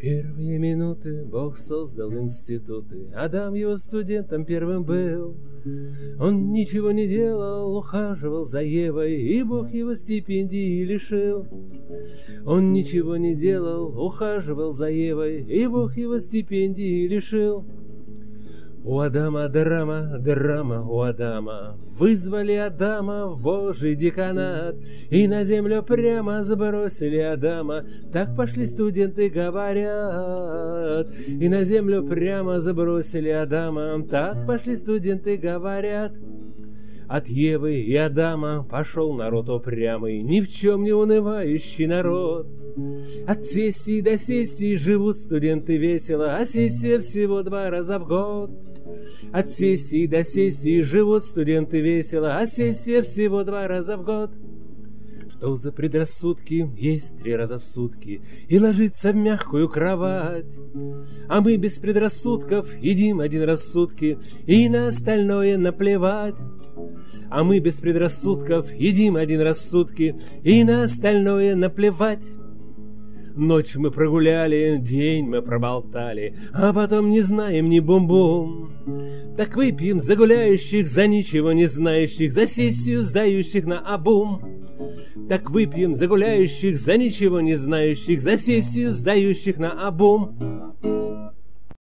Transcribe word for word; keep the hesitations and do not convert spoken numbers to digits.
Первые минуты Бог создал институты, Адам его студентом первым был. Он ничего не делал, ухаживал за Евой, и Бог его стипендии лишил. Он ничего не делал, ухаживал за Евой, и Бог его стипендии лишил. У Адама драма, драма у Адама. Вызвали Адама в Божий деканат и на землю прямо забросили Адама. Так пошли студенты говорят. И на землю прямо забросили Адама. Так пошли студенты говорят. От Евы и Адама пошел народ упрямый, ни в чем не унывающий народ. От сессии до сессии живут студенты весело, а сессия всего два раза в год. От сессии до сессии живут студенты весело, а сессия всего два раза в год. Что за предрассудки есть три раза в сутки и ложиться в мягкую кровать? А мы без предрассудков едим один раз в сутки и на остальное наплевать. А мы без предрассудков едим один раз в сутки и на остальное наплевать. Ночь мы прогуляли, день мы проболтали, а потом не знаем ни бум-бум. Так выпьем за гуляющих, за ничего не знающих, за сессию сдающих на обум. Так выпьем за гуляющих, за ничего не знающих, за сессию сдающих на обум.